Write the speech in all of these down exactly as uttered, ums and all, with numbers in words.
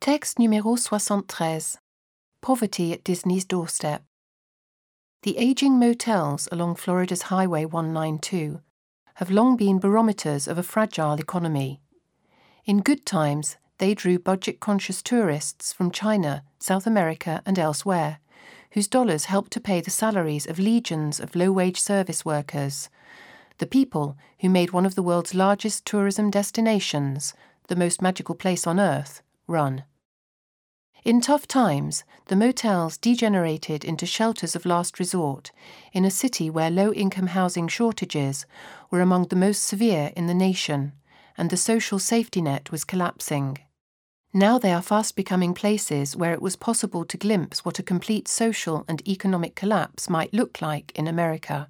Texte numéro soixante-treize. Poverty at Disney's doorstep. The aging motels along Florida's Highway one ninety-two have long been barometers of a fragile economy. In good times, they drew budget-conscious tourists from China, South America, and elsewhere, whose dollars helped to pay the salaries of legions of low-wage service workers, the people who made one of the world's largest tourism destinations, the most magical place on earth, run. In tough times, the motels degenerated into shelters of last resort in a city where low-income housing shortages were among the most severe in the nation, and the social safety net was collapsing. Now they are fast becoming places where it was possible to glimpse what a complete social and economic collapse might look like in America.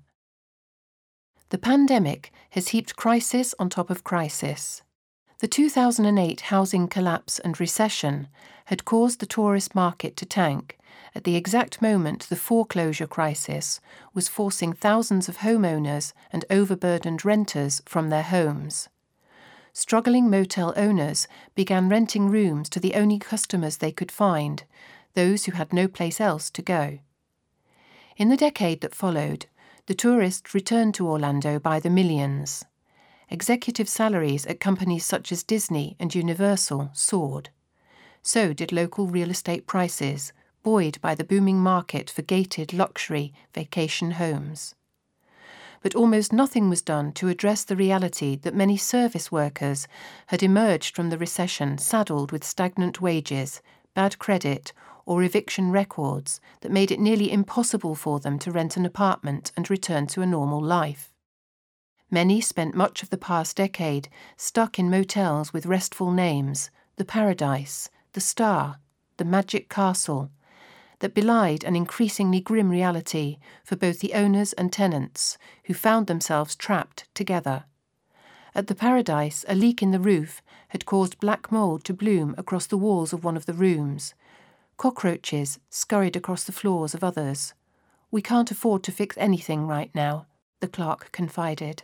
The pandemic has heaped crisis on top of crisis. The two thousand eight housing collapse and recession had caused the tourist market to tank at the exact moment the foreclosure crisis was forcing thousands of homeowners and overburdened renters from their homes. Struggling motel owners began renting rooms to the only customers they could find, those who had no place else to go. In the decade that followed, the tourists returned to Orlando by the millions. Executive salaries at companies such as Disney and Universal soared. So did local real estate prices, buoyed by the booming market for gated luxury vacation homes. But almost nothing was done to address the reality that many service workers had emerged from the recession saddled with stagnant wages, bad credit, or eviction records that made it nearly impossible for them to rent an apartment and return to a normal life. Many spent much of the past decade stuck in motels with restful names, the Paradise, the Star, the Magic Castle, that belied an increasingly grim reality for both the owners and tenants, who found themselves trapped together. At the Paradise, a leak in the roof had caused black mold to bloom across the walls of one of the rooms. Cockroaches scurried across the floors of others. "We can't afford to fix anything right now," the clerk confided.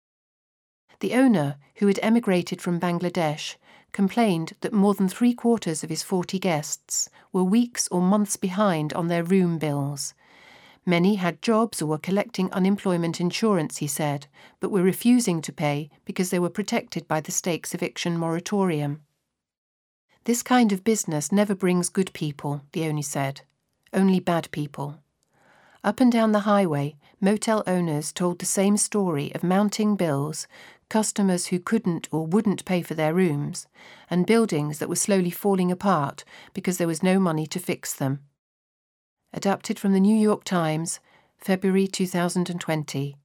The owner, who had emigrated from Bangladesh, complained that more than three-quarters of his forty guests were weeks or months behind on their room bills. Many had jobs or were collecting unemployment insurance, he said, but were refusing to pay because they were protected by the state's eviction moratorium. "This kind of business never brings good people," the owner said, "only bad people." Up and down the highway, motel owners told the same story of mounting bills, customers who couldn't or wouldn't pay for their rooms, and buildings that were slowly falling apart because there was no money to fix them. Adapted from the New York Times, February two thousand twenty.